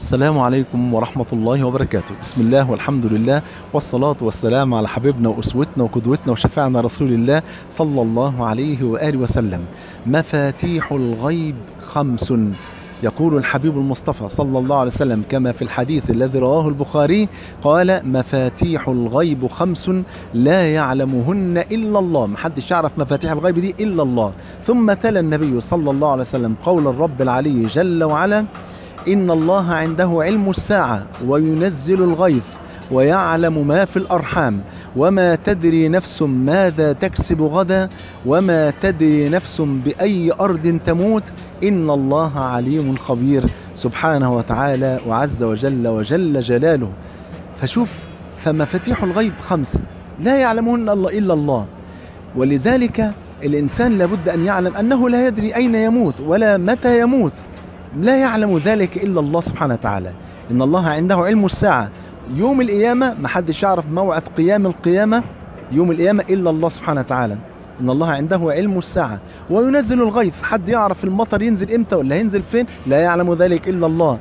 السلام عليكم ورحمة الله وبركاته. بسم الله والحمد لله والصلاة والسلام على حبيبنا وأسوتنا وقدوتنا وشفيعنا رسول الله صلى الله عليه وآله وسلم. مفاتيح الغيب خمس، يقول الحبيب المصطفى صلى الله عليه وسلم كما في الحديث الذي رواه البخاري قال: مفاتيح الغيب خمس لا يعلمهن إلا الله. محدش يعرف مفاتيح الغيب دي إلا الله. ثم تلا النبي صلى الله عليه وسلم قول الرب العلي جل وعلا: إن الله عنده علم الساعة وينزل الغيث ويعلم ما في الأرحام وما تدري نفس ماذا تكسب غدا وما تدري نفس بأي أرض تموت إن الله عليم خبير سبحانه وتعالى وعز وجل جلاله. فشوف، فمفاتيح الغيب خمسة لا يعلمهن إلا الله. ولذلك الإنسان لابد أن يعلم أنه لا يدري أين يموت ولا متى يموت، لا يعلم ذلك إلا الله سبحانه وتعالى. إن الله عنده علم الساعة، يوم القيامة محدش يعرف موعد قيام القيامة يوم القيامة إلا الله سبحانه وتعالى. إن الله عنده علم الساعة وينزل الغيث، حد يعرف المطر ينزل إمتى ولا هينزل فين؟ لا يعلم ذلك إلا الله.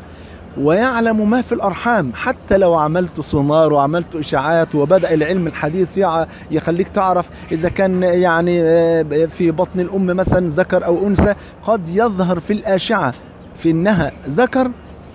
ويعلم ما في الأرحام، حتى لو عملت سونار وعملت إشاعات وبدأ العلم الحديث يخليك تعرف إذا كان يعني في بطن الأم مثلا ذكر أو أنثى، قد يظهر في الأشعة في إنها ذكر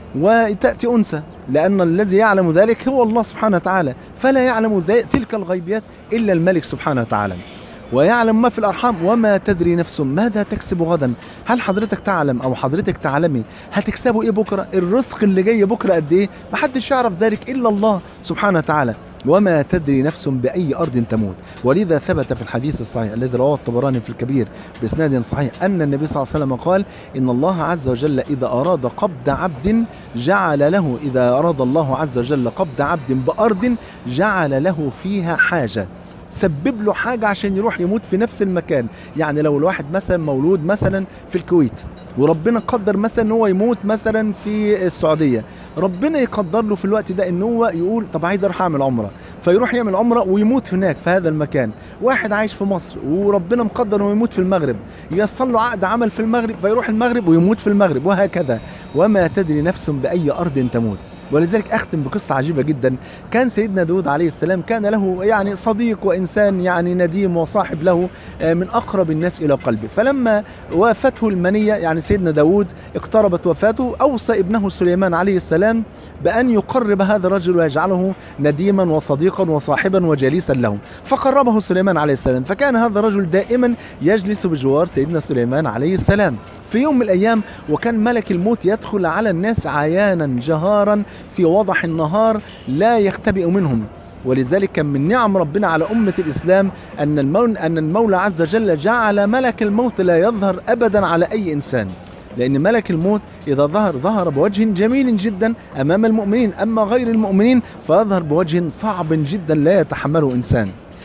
وتأتي أنثى، لأن الذي يعلم ذلك هو الله سبحانه وتعالى، فلا يعلم تلك الغيبيات إلا الملك سبحانه وتعالى. ويعلم ما في الأرحام وما تدري نفس ماذا تكسب غدا. هل حضرتك تعلم أو حضرتك تعلمي هتكسبوا إيه بكرة؟ الرزق اللي جاي بكرة قد إيه؟ محدش يعرف ذلك إلا الله سبحانه وتعالى. وما تدري نفس بأي أرض تموت. ولذا ثبت في الحديث الصحيح الذي رواه الطبراني في الكبير بإسناد صحيح أن النبي صلى الله عليه وسلم قال: إن الله عز وجل إذا أراد قبض عبد جعل له، إذا أراد الله عز وجل قبض عبد بأرض جعل له فيها حاجة، سبب له حاجة عشان يروح يموت في نفس المكان. يعني لو الواحد مثلا مولود مثلا في الكويت وربنا قدر مثلا ان هو يموت مثلا في السعودية، ربنا يقدر له في الوقت ده ان هو يقول طب عايز اروح اعمل عمرة، فيروح يعمل عمرة ويموت هناك في هذا المكان. واحد عايش في مصر وربنا مقدر انه يموت في المغرب، يصل له عقد عمل في المغرب فيروح المغرب ويموت في المغرب، وهكذا. وما تدري نفس بأي أرض تموت. ولذلك أختم بقصة عجيبة جدا. كان سيدنا داود عليه السلام كان له يعني صديق وإنسان يعني نديم وصاحب له من أقرب الناس إلى قلبه. فلما وافته المنية، يعني سيدنا داود اقتربت وفاته، أوصى ابنه سليمان عليه السلام بأن يقرب هذا الرجل ويجعله نديما وصديقا وصاحبا وجليسا له. فقربه سليمان عليه السلام، فكان هذا الرجل دائما يجلس بجوار سيدنا سليمان عليه السلام. في يوم من الأيام وكان ملك الموت يدخل على الناس عيانا جهارا في وضح النهار لا يختبئ منهم. ولذلك كان من نعم ربنا على أمة الإسلام أن المولى عز وجل جعل ملك الموت لا يظهر أبدا على أي إنسان، لأن ملك الموت إذا ظهر بوجه جميل جدا أمام المؤمنين، أما غير المؤمنين فيظهر بوجه صعب جدا لا يتحمله إنسان.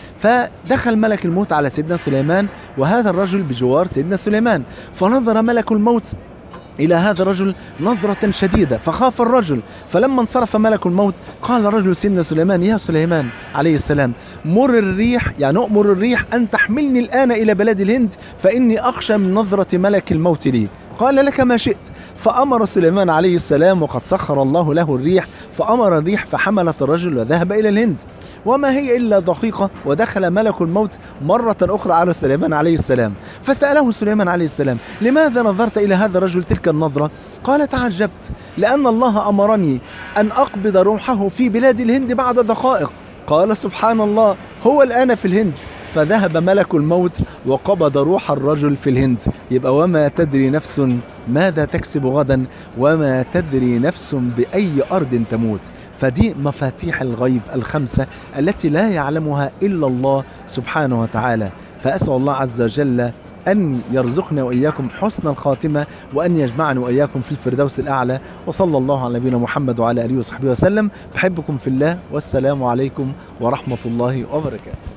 فدخل ملك الموت على سيدنا سليمان وهذا الرجل بجوار سيدنا سليمان، فنظر ملك الموت إلى هذا الرجل نظرة شديدة فخاف الرجل. فلما انصرف ملك الموت قال الرجل سيدنا سليمان: يا سليمان عليه السلام، مر الريح، يعني أؤمر الريح أن تحملني الآن إلى بلاد الهند فإني أخشى من نظرة ملك الموت لي. قال: لك ما شئت. فأمر سليمان عليه السلام، وقد سخر الله له الريح، فأمر الريح فحملت الرجل وذهب إلى الهند. وما هي إلا دقيقة ودخل ملك الموت مرة أخرى على سليمان عليه السلام، فسأله سليمان عليه السلام: لماذا نظرت إلى هذا الرجل تلك النظرة؟ قال: تعجبت لأن الله أمرني أن أقبض روحه في بلاد الهند بعد دقائق. قال: سبحان الله، هو الآن في الهند. فذهب ملك الموت وقبض روح الرجل في الهند. يبقى وما تدري نفس ماذا تكسب غدا وما تدري نفس بأي أرض تموت. فدي مفاتيح الغيب الخمسة التي لا يعلمها إلا الله سبحانه وتعالى. فأسأل الله عز وجل أن يرزقنا وإياكم حسن الخاتمة وأن يجمعنا وإياكم في الفردوس الأعلى. وصلى الله على نبينا محمد وعلى آله وصحبه وسلم. بحبكم في الله، والسلام عليكم ورحمة الله وبركاته.